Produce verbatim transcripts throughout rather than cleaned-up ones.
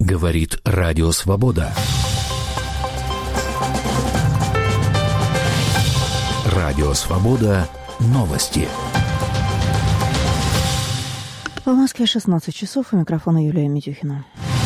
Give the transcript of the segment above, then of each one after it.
Говорит Радио Свобода. Радио Свобода. Новости. В Москве шестнадцать часов. У микрофона Юлия Митюхина.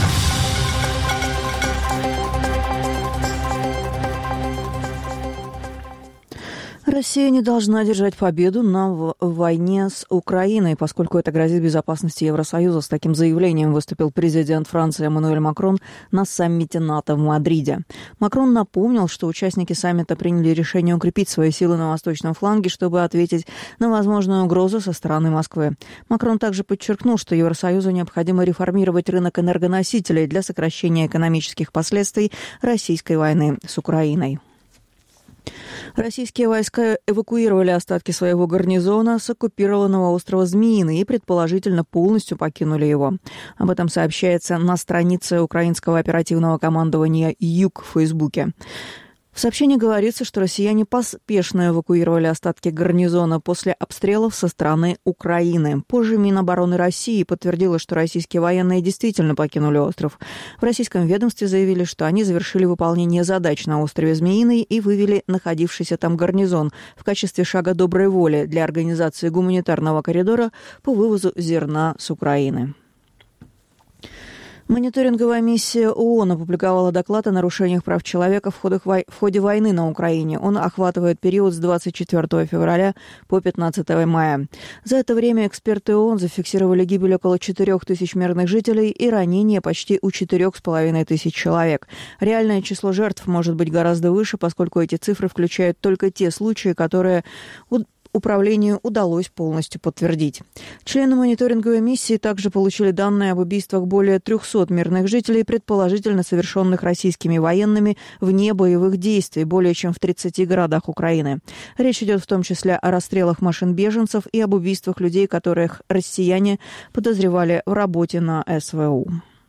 Россия не должна одержать победу на войне с Украиной, поскольку это грозит безопасности Евросоюза. С таким заявлением выступил президент Франции Эммануэль Макрон на саммите НАТО в Мадриде. Макрон напомнил, что участники саммита приняли решение укрепить свои силы на восточном фланге, чтобы ответить на возможную угрозу со стороны Москвы. Макрон также подчеркнул, что Евросоюзу необходимо реформировать рынок энергоносителей для сокращения экономических последствий российской войны с Украиной. Российские войска эвакуировали остатки своего гарнизона с оккупированного острова Змеиный и, предположительно, полностью покинули его. Об этом сообщается на странице украинского оперативного командования «Юг» в Фейсбуке. В сообщении говорится, что россияне поспешно эвакуировали остатки гарнизона после обстрелов со стороны Украины. Позже Минобороны России подтвердило, что российские военные действительно покинули остров. В российском ведомстве заявили, что они завершили выполнение задач на острове Змеиный и вывели находившийся там гарнизон в качестве шага доброй воли для организации гуманитарного коридора по вывозу зерна с Украины. Мониторинговая миссия ООН опубликовала доклад о нарушениях прав человека в ходе войны на Украине. Он охватывает период с двадцать четвёртого февраля по пятнадцатого мая. За это время эксперты ООН зафиксировали гибель около четырех тысяч мирных жителей и ранения почти у четырех с половиной тысяч человек. Реальное число жертв может быть гораздо выше, поскольку эти цифры включают только те случаи, которые управлению удалось полностью подтвердить. Члены мониторинговой миссии также получили данные об убийствах более трехсот мирных жителей, предположительно совершенных российскими военными вне боевых действий, более чем в тридцати городах Украины. Речь идет в том числе о расстрелах машин беженцев и об убийствах людей, которых россияне подозревали в работе на СВУ.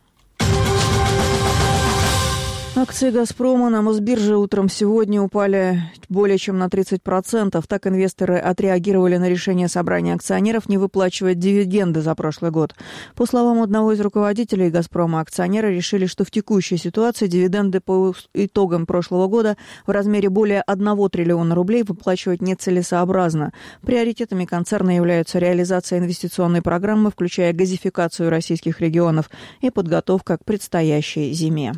Акции «Газпрома» на Мосбирже утром сегодня упали более чем на тридцать процентов. Так инвесторы отреагировали на решение собрания акционеров не выплачивать дивиденды за прошлый год. По словам одного из руководителей «Газпрома», акционеры решили, что в текущей ситуации дивиденды по итогам прошлого года в размере более одного триллиона рублей выплачивать нецелесообразно. Приоритетами концерна являются реализация инвестиционной программы, включая газификацию российских регионов и подготовка к предстоящей зиме.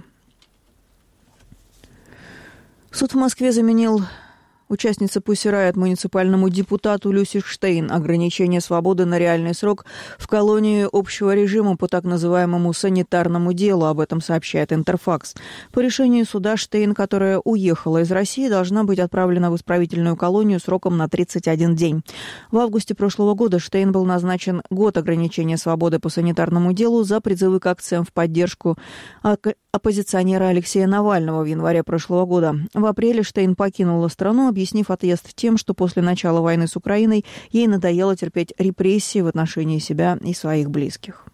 Суд в Москве заменил участнице Pussy Riot муниципальному депутату Люси Штейн ограничение свободы на реальный срок в колонии общего режима по так называемому санитарному делу. Об этом сообщает Интерфакс. По решению суда Штейн, которая уехала из России, должна быть отправлена в исправительную колонию сроком на тридцать один день. В августе прошлого года Штейн был назначен год ограничения свободы по санитарному делу за призывы к акциям в поддержку оппозиционера Алексея Навального в январе прошлого года. В апреле Штейн покинула страну, объяснив отъезд тем, что после начала войны с Украиной ей надоело терпеть репрессии в отношении себя и своих близких.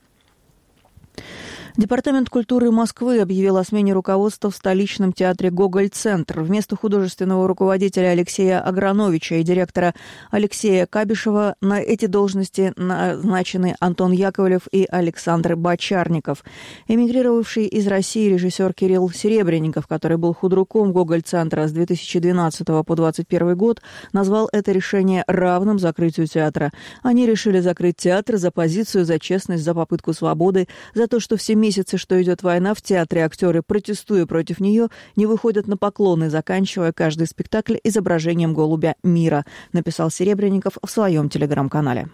Департамент культуры Москвы объявил о смене руководства в столичном театре «Гоголь-центр». Вместо художественного руководителя Алексея Аграновича и директора Алексея Кабишева на эти должности назначены Антон Яковлев и Александр Бочарников. Эмигрировавший из России режиссер Кирилл Серебренников, который был худруком «Гоголь-центра» с две тысячи двенадцатого по двадцать первый год, назвал это решение равным закрытию театра. Они решили закрыть театр за позицию, за честность, за попытку свободы, за то, что все месяцы, что идет война, в театре актеры, протестуя против нее, не выходят на поклоны, заканчивая каждый спектакль изображением голубя мира, написал Серебренников в своем телеграм-канале.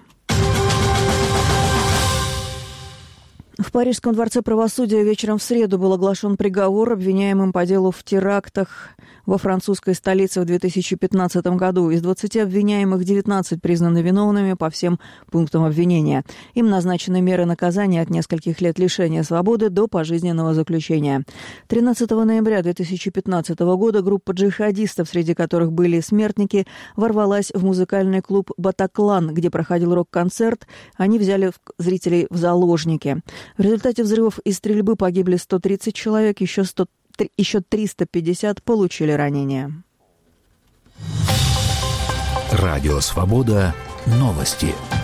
В Парижском дворце правосудия вечером в среду был оглашен приговор обвиняемым по делу в терактах во французской столице в две тысячи пятнадцатом году. Из двадцати обвиняемых девятнадцать признаны виновными по всем пунктам обвинения. Им назначены меры наказания от нескольких лет лишения свободы до пожизненного заключения. тринадцатого ноября две тысячи пятнадцатого года группа джихадистов, среди которых были смертники, ворвалась в музыкальный клуб «Батаклан», где проходил рок-концерт. Они взяли зрителей в заложники. В результате взрывов и стрельбы погибли сто тридцать человек, еще, сто, еще триста пятьдесят получили ранения. Радио «Свобода». Новости.